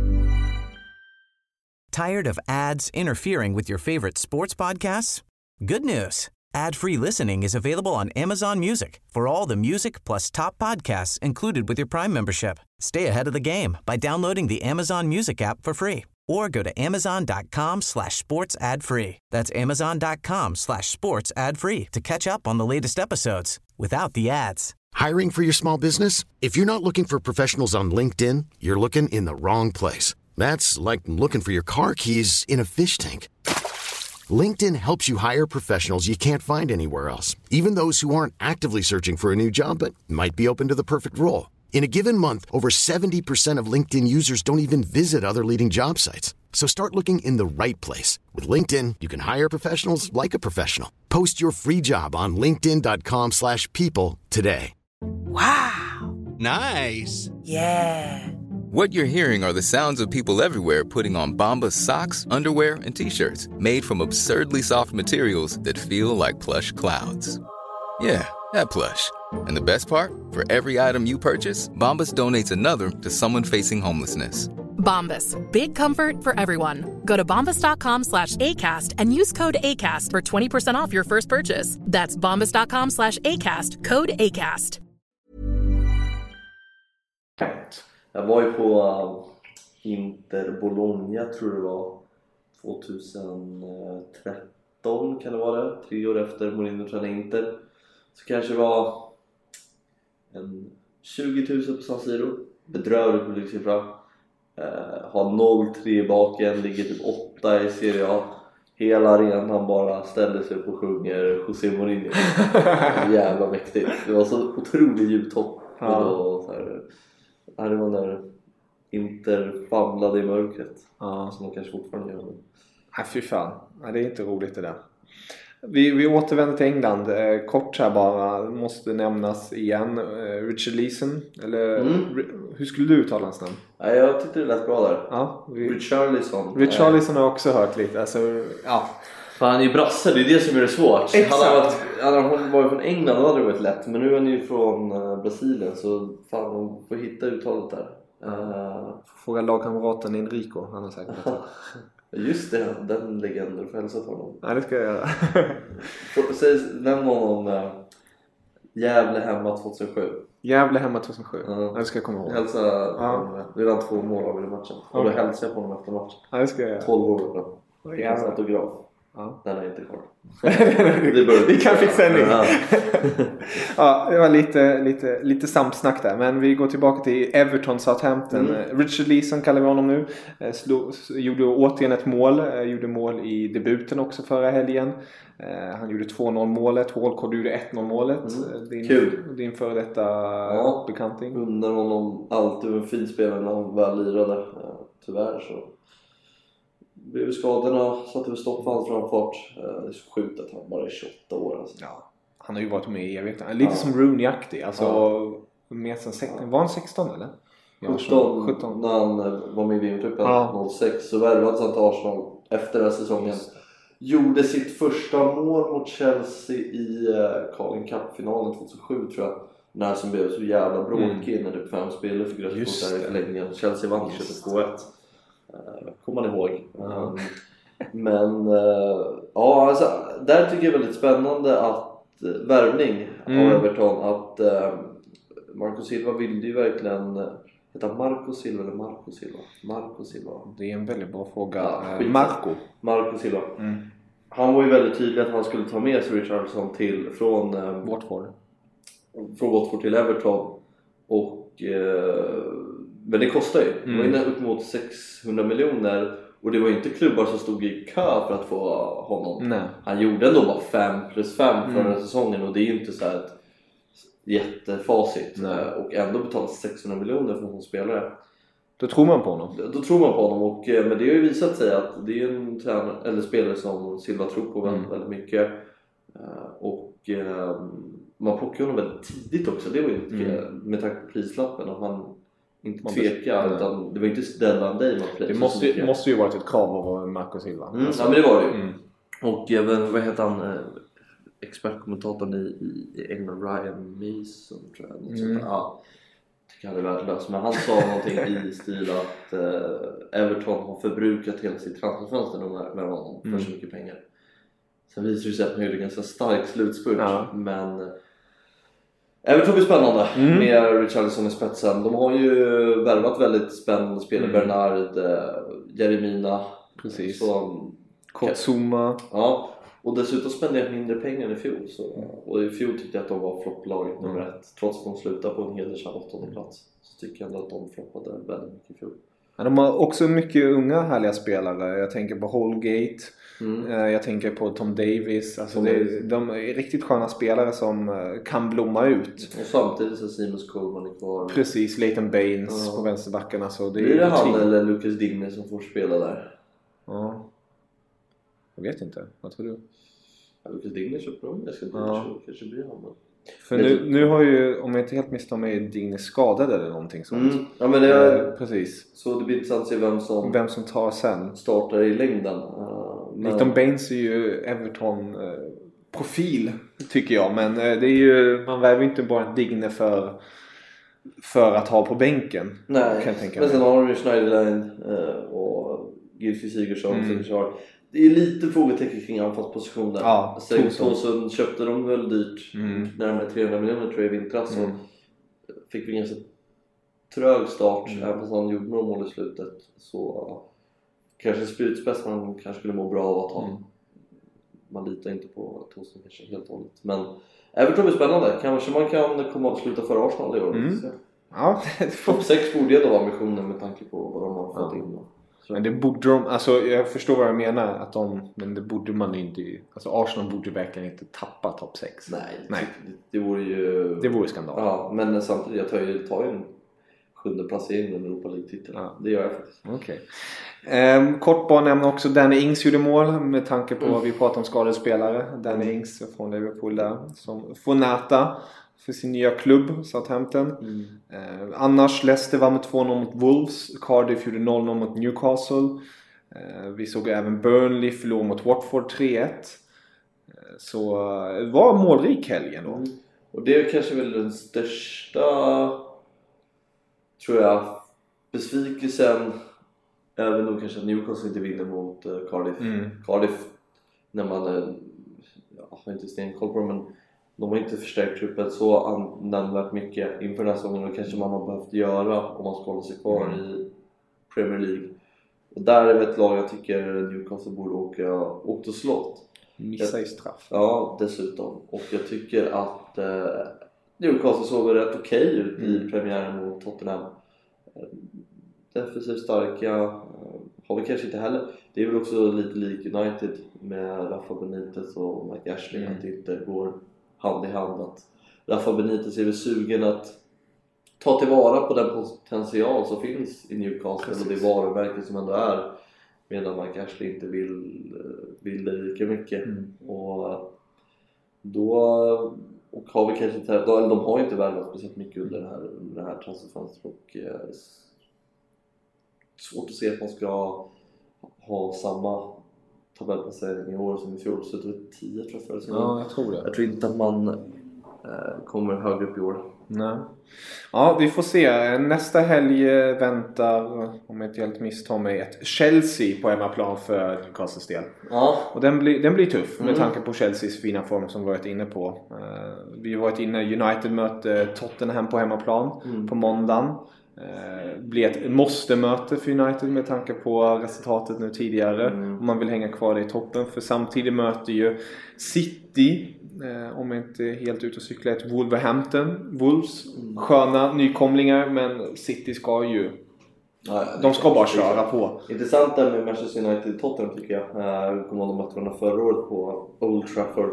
Tired of ads interfering with your favorite sports podcasts? Good news. Ad-free listening is available on Amazon Music for all the music plus top podcasts included with your Prime membership. Stay ahead of the game by downloading the Amazon Music app for free or go to amazon.com/sports ad free. That's amazon.com/sports ad free to catch up on the latest episodes without the ads. Hiring for your small business? If you're not looking for professionals on LinkedIn, you're looking in the wrong place. That's like looking for your car keys in a fish tank. LinkedIn helps you hire professionals you can't find anywhere else, even those who aren't actively searching for a new job but might be open to the perfect role. In a given month, over 70% of LinkedIn users don't even visit other leading job sites. So start looking in the right place. With LinkedIn, you can hire professionals like a professional. Post your free job on linkedin.com/people today. Wow. Nice. Yeah. What you're hearing are the sounds of people everywhere putting on Bombas socks, underwear, and T-shirts made from absurdly soft materials that feel like plush clouds. Yeah, that plush. And the best part? For every item you purchase, Bombas donates another to someone facing homelessness. Bombas. Big comfort for everyone. Go to bombas.com/ACAST and use code ACAST for 20% off your first purchase. That's bombas.com/ACAST. Code ACAST. Jag var ju på Inter Bologna, tror det var 2013 kan det vara det, 3 år efter Mourinho tränade Inter. Så kanske det var 20 000 på San Siro, bedrövlig publiksiffra. Har 0-3 i baken, ligger typ 8 i Serie A. Hela arenan bara ställde sig upp och sjunger José Mourinho. Jävla mäktigt. Det var så otroligt ljudtopp. Och så här, det var när Inter famlade i mörkret. Som de kanske fortfarande gör. Nej, fy fan. Nej, det är inte roligt det där. Vi återvänder till England. Kort här bara. Måste nämnas igen. Richard Leeson. Eller hur skulle du uttala hans namn? Ja, jag tyckte det lät bra där. Ja, Richarlison. Richarlison har jag också hört lite. Alltså, ja. Fan, han är ju brasse, det är det som är det svårt. Han var ju från England, då hade det varit lätt. Men nu är han ju från Brasilien, så fan, de får hitta uttalet där. Fråga lagkamraten Enrico, han har säkert Just det, den legenden får hälsa till honom. Ja, det ska jag göra. Nämn honom Gävle hemma 2007. Gävle hemma 2007, det ska jag komma ihåg. Hälsa redan 2 mål av i matchen. Och då hälsar jag på honom efter matchen. Ja, det ska jag göra. 12 år då. Det är en autograf. Ja. Den är inte kvar. Vi kan fixa en ny. Ja, det var lite samsnack där. Men vi går tillbaka till Everton Southampton. Richard Leeson kallar vi honom nu. Gjorde återigen ett mål. Gjorde mål i debuten också förra helgen. Han gjorde 2-0 målet. Walcott gjorde 1-0 målet. Din före detta bekanting. Undrar honom alltid en fin spelare när han väl lirade. Tyvärr så blev skadorna, satte vi stopp för hans framfart. Det är så sjukt att han bara är 28 år alltså. Ja, han har ju varit med i evigt. Lite som Rooney-aktig. Alltså, med sen 16. Var han 16 eller? 17 när han var med i VM-truppen 06. Så värvades han till Arsenal efter den här säsongen. gjorde sitt första mål mot Chelsea i Carling Cup-finalen 2007 tror jag. När som blev så jävla bråkig när det 5 spelare fick rött kort där i förlängningen. Chelsea vann 2-1. Kommer man ihåg. Men ja, alltså, där tycker jag är väldigt spännande att värvning av Everton. Att Marco Silva ville ju verkligen... Heter Marco Silva eller Marco Silva? Marco Silva. Det är en väldigt bra fråga. Ja, Marco Silva. Han var ju väldigt tydlig att han skulle ta med sig Richarlison från Watford till Everton. Och men det kostar ju. Det var ju upp mot 600 miljoner. Och det var ju inte klubbar som stod i kö för att få honom. Nej. Han gjorde ändå bara 5+5 förra säsongen. Och det är ju inte så här ett jättefacit. Och ändå betala 600 miljoner för en spelare. Då tror man på honom. Då tror man på honom. Och, men det har ju visat sig att det är en tränare, eller spelare som Silva tror på väldigt mycket. Och man plockar honom väldigt tidigt också. Det var ju med tanke på prislappen. Att man inte tvekar, utan det var inte Stellan Day man playade. Det måste ju varit ett krav av Marco Silva. Ja, men det var det ju. Och även, vad heter han, expertkommentatorn i England, Ryan Mason tror jag. Ja, tycker han är värdelös. Men han sa någonting i stil att Everton har förbrukat hela sitt transferfönster med honom för så mycket pengar. Sen visar det sig att man gjorde en ganska stark slutspurt. Men Everton blir spännande med Richarlison i spetsen. De har ju värvat väldigt spännande spelare. Bernard, Jeremina. Precis. Så, Kotsuma. Ja, och dessutom spenderat mindre pengar än i fjol. Och i fjol tyckte jag att de var flopplaget nummer 1. Trots att de slutade på en hedersam 8:e plats. Så tycker jag ändå att de floppade väldigt mycket i fjol. Ja, de har också mycket unga härliga spelare. Jag tänker på Holgate. Jag tänker på Tom Davies. Alltså de är riktigt sköna spelare som kan blomma ut. Och samtidigt så Seamus Coleman är kvar. Precis, Leighton Baines på vänsterbackarna. Så det blir det han eller Lucas Digne som får spela där? Ja. Jag vet inte, vad tror du? Ja, Lucas Digne köper de ganska dyrt, så kanske blir han. För nu har ju, om jag inte helt misstar mig, Digne skadad eller någonting sånt. Ja, men det är, precis. Så det blir intressant att se vem som tar sen. Startar i längden. Leighton Baines är ju Everton profil tycker jag. Men det är ju, man värver inte bara Digne för att ha på bänken. Nej, kan jag tänka men sen har de ju Schneiderlein och Gylfi Sigurdsson som kör. Det är lite frågetecken kring anfallspositionen. Ja, Tosun köpte de väl dyrt. Närmare 300 miljoner tror jag i vintras. Så fick vi en ganska trög start. Även fast han gjorde några mål i slutet. Så kanske spjutspets man kanske skulle må bra av att ha. Man litar inte på Tosun kanske helt och hållet. Men Everton är spännande. Kanske man kan komma att sluta för Arsenal i år. Ja, Topp 6 borde ju då vara ambitionen med tanke på vad de har fått in. Men det borde de, alltså jag förstår vad jag menar men det borde man inte, alltså Arsenal borde verkligen inte tappa topp 6. Nej. Det vore ju... Det vore skandal. Ja, men samtidigt jag tar ju en 7:e placering i en Europa League-titel. Ja. Det gör jag faktiskt. Okej. Kort bara nämna också Danny Ings gjorde mål med tanke på vad vi pratar om skadespelare. Danny Ings från Liverpool där som får näta för sin nya klubb Southampton. Annars Leicester var med 2-0 mot Wolves. Cardiff gjorde 0-0 mot Newcastle. Vi såg även Burnley förlora mot Watford 3-1. Så det var målrik helgen då. Och det är kanske väl den största, tror jag, besvikelsen. Även då kanske Newcastle inte vinner mot Cardiff. Cardiff, när man har inte stenkoll på dem, men de har inte förstärkt truppen så användvärt mycket inför den här säsongen. Och kanske man har behövt göra om man ska hålla sig kvar i Premier League. Och där är ett lag jag tycker Newcastle borde åkt och slått. Missa i straff. Ja, dessutom. Och jag tycker att Newcastle såg rätt okej ut i premiären mot Tottenham. Defensivt starka har vi kanske inte heller. Det är väl också lite lik United med Rafa Benitez och Mike Ashley att det inte går hand i hand. Att Rafa Benitez är väl sugen att ta tillvara på den potential som finns i Newcastle. Och det varumärke som ändå är, medan Mike Ashley inte vill det lika mycket. Och då har vi kanske inte, eller de har ju inte värvat speciellt mycket under det här transferfönstret. Och svårt att se att man ska ha samma tabellplacering i år som i fjol, så det är 10 tror jag. Ja, jag tror det. Jag tror inte att man kommer högre upp i år. Nej. Ja, vi får se. Nästa helg väntar, om jag inte helt misstar mig, ett Chelsea på hemmaplan för Newcastles del. Ja. Och den blir tuff med tanke på Chelseas fina form som vi varit inne på. Vi har varit inne, United möter Tottenham på hemmaplan på måndagen. Blir ett måste-möte för United med tanke på resultatet nu tidigare. Om man vill hänga kvar i toppen. För samtidigt möter ju City, om jag inte är helt ute och cyklar, ett Wolves. Sköna nykomlingar, men City ska ju... de ska bara köra på. Intressant där med Manchester United-Tottenham tycker jag. Vi kommer ihåg de mötte varandra förra året på Old Trafford.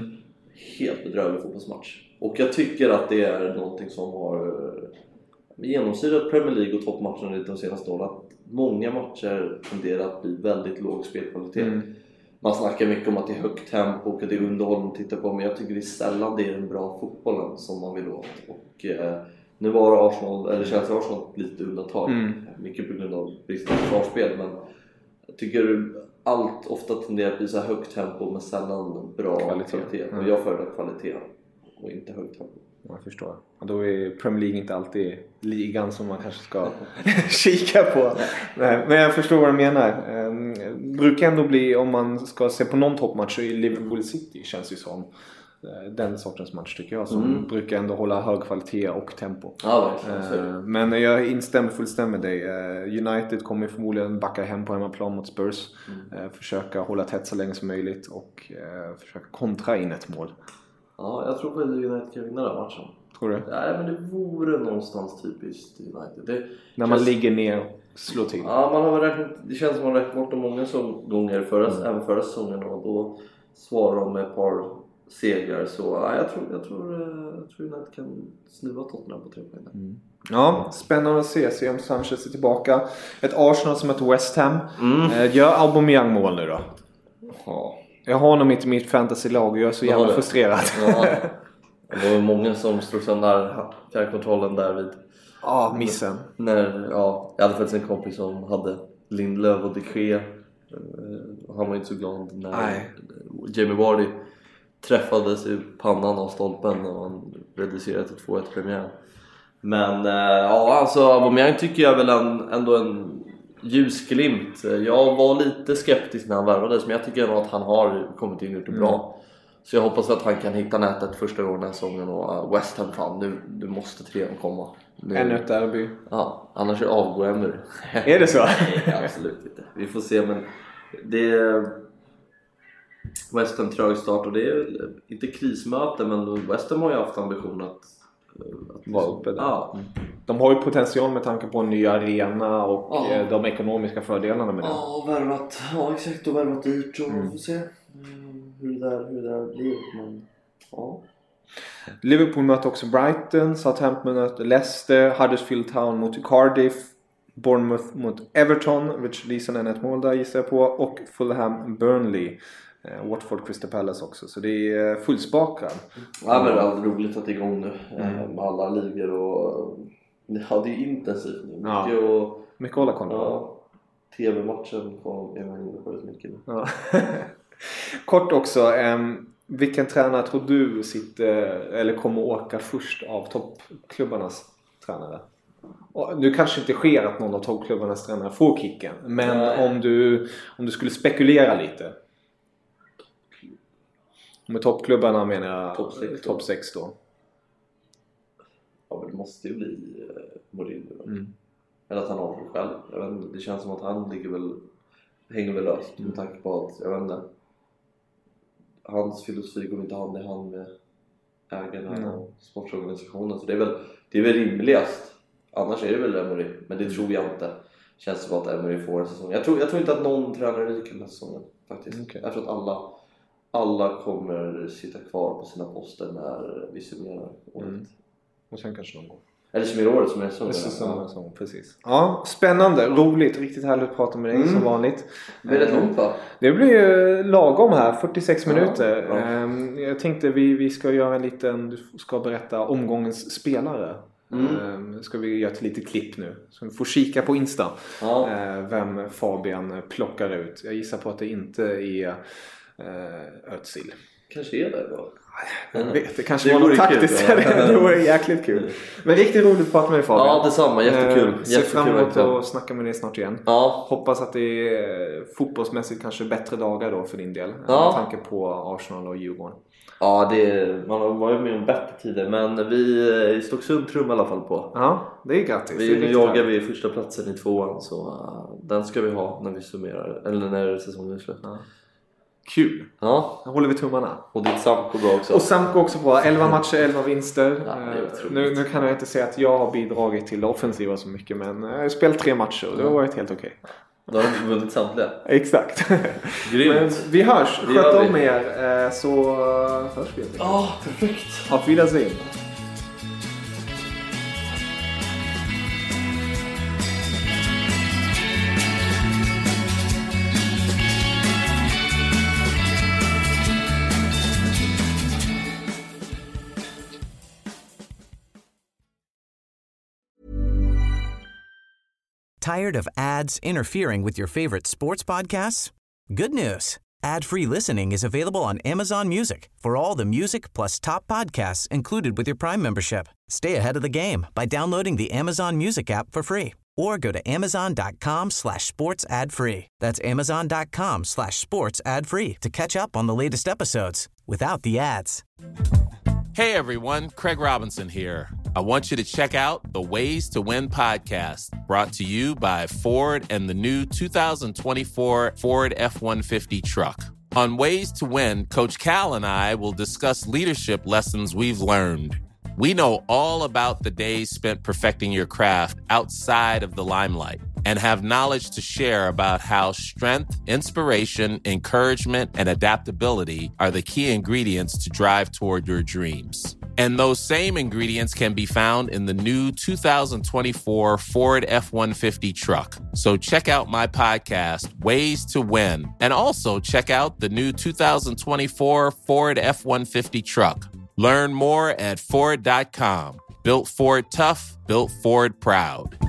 Helt bedrövlig fotbollsmatch. Och jag tycker att det är någonting som har genomsyrat Premier League och toppmatcherna de senaste åren. Att många matcher tenderar att bli väldigt låg spelkvalitet. Man snackar mycket om att det är högt tempo och att det är underhållning att titta på, men jag tycker det är sällan det är den bra fotbollen som man vill åt. Och nu var Chelsea Arsenal lite undantag, mycket på grund av bristande försvarsspel, men jag tycker allt ofta tenderar att bli så här högt tempo men sällan bra kvalitet. Och jag föredrar kvalitet och inte högt tempo. Jag förstår. Och då är Premier League inte alltid ligan som man kanske ska kika på. Men jag förstår vad du menar. Brukar ändå bli, om man ska se på någon toppmatch i Liverpool City, känns ju som den sortens match tycker jag, som brukar ändå hålla hög kvalitet och tempo. Ja, men jag instämmer fullständigt med dig. United kommer förmodligen backa hem på hemmaplan mot Spurs. Försöka hålla tätt så länge som möjligt och försöka kontra in ett mål. Ja, jag tror att United kan vinna den matchen. Tror du? Nej, men det vore någonstans typiskt United. När man ligger ner och slår till. Ja, man har räknat, det känns som man har räknat bort många gånger även förra säsongen, och då svarar de med ett par segrar. Så ja, jag tror United kan snuva Tottenham på 3 poäng. Ja, spännande att se om Sanchez är tillbaka. Ett Arsenal som heter West Ham. Gör Aubameyang mål nu då? Ja. Jag har honom inte i mitt fantasy-lag och jag är så jävla frustrerad. Ja. Det var många som slog sönder fjärrkontrollen där vid missen. Jag hade faktiskt en kompis som hade Lindelöf och De Gea. Han var inte så glad när Jamie Vardy träffades i pannan av stolpen och han reducerade till 2-1 premiär. Men alltså Aubameyang tycker jag väl ändå en ljusglimt. Jag var lite skeptisk när han värvades, men jag tycker ändå att han har kommit in och gjort det bra. Så jag hoppas att han kan hitta nätet första gången den här säsongen. Och West Ham, fan, nu måste 3 komma. Ännu ett derby. Ja, annars avgår Emery. Är det så? Ja, absolut inte. Vi får se, men det är West Ham trög start och det är inte krismöte, men West Ham har ju haft ambition att vara uppe där. Ja. De har ju potential med tanke på en ny arena och de ekonomiska fördelarna med det. Exakt, och värvat dyrt och får se hur det där blir. Men, Liverpool möter också Brighton, Southampton möter Leicester, Huddersfield Town mot Cardiff, Bournemouth mot Everton, Richard Leeson är ett mål där gissar jag på, och Fulham Burnley. Watford Crystal Palace också, så det är fullspakat. Ja, men det är alltid roligt att det är igång nu med alla ligor och det är intensivt nu. Mycket hålla koll på. TV-matchen är man inne på rätt mycket nu. Ja. Kort också, vilken tränare tror du kommer åka först av toppklubbarnas tränare? Och nu kanske inte sker att någon av toppklubbarnas tränare får kicken, men om du skulle spekulera lite. Med toppklubbarna menar jag topp 6 då. Ja, men det måste ju bli Mourinho då. Eller att han har det själv. Jag vet inte, det känns som att han hänger väl löst med tanke på att, jag vet inte, hans filosofi går inte hand i hand med ägarna och sportorganisationen. Så det är väl rimligast. Annars är det väl Emery, men det tror jag inte. Känns som att Emery får en säsong. Jag tror inte att någon tränare ryker den här säsongen faktiskt. Okay. Jag tror att alla kommer sitta kvar på sina poster när vi summerar året. Och sen kanske någon går. Eller summerar året som är säsong. Precis. Ja, spännande, roligt, riktigt härligt att prata med dig som vanligt. Det blir rätt långt va? Det blir ju lagom här, 46 minuter. Ja. Jag tänkte vi ska göra du ska berätta omgångens spelare. Ska vi göra ett litet klipp nu. Så vi får kika på Insta. Vem Fabian plockar ut. Jag gissar på att det inte är Özil. Kanske är det då. Jag vet, det kanske var något taktiskt. Det vore jäkligt kul. Men riktigt roligt att prata med dig, Fabian. Ja, detsamma. Jättekul. Ser fram emot att snacka med dig snart igen. Ja. Hoppas att det är fotbollsmässigt kanske bättre dagar då för din del. Med tanke på Arsenal och Djurgården. Ja, man var ju med om bättre tider. Men vi i Stocksund trum i alla fall på. Ja, det är grattis. Nu jagar vi första platsen i 2:an. Så den ska vi ha när vi summerar. Eller när säsongen är slut. Kul. Ja. Då håller vi tummarna. Och ditt Samko bra också. Och Samko också bra. 11 matcher, 11 vinster. Ja, nu kan jag inte säga att jag har bidragit till det offensiva så mycket. Men jag har spelat 3 matcher och det har varit helt okej. Då har du vunnit samtliga. Exakt. Grymt. Men vi hörs. Sköt om er. Så hörs vi. Perfekt. Auf Wiedersehen. Tired of ads interfering with your favorite sports podcasts? Good news. Ad-free listening is available on Amazon Music for all the music plus top podcasts included with your Prime membership. Stay ahead of the game by downloading the Amazon Music app for free or go to amazon.com/sports ad free. That's amazon.com/sports ad free to catch up on the latest episodes without the ads. Hey everyone, Craig Robinson here. I want you to check out the Ways to Win podcast, brought to you by Ford and the new 2024 Ford F-150 truck. On Ways to Win, Coach Cal and I will discuss leadership lessons we've learned. We know all about the days spent perfecting your craft outside of the limelight and have knowledge to share about how strength, inspiration, encouragement, and adaptability are the key ingredients to drive toward your dreams. And those same ingredients can be found in the new 2024 Ford F-150 truck. So check out my podcast, Ways to Win, and also check out the new 2024 Ford F-150 truck. Learn more at Ford.com. Built Ford tough, built Ford proud.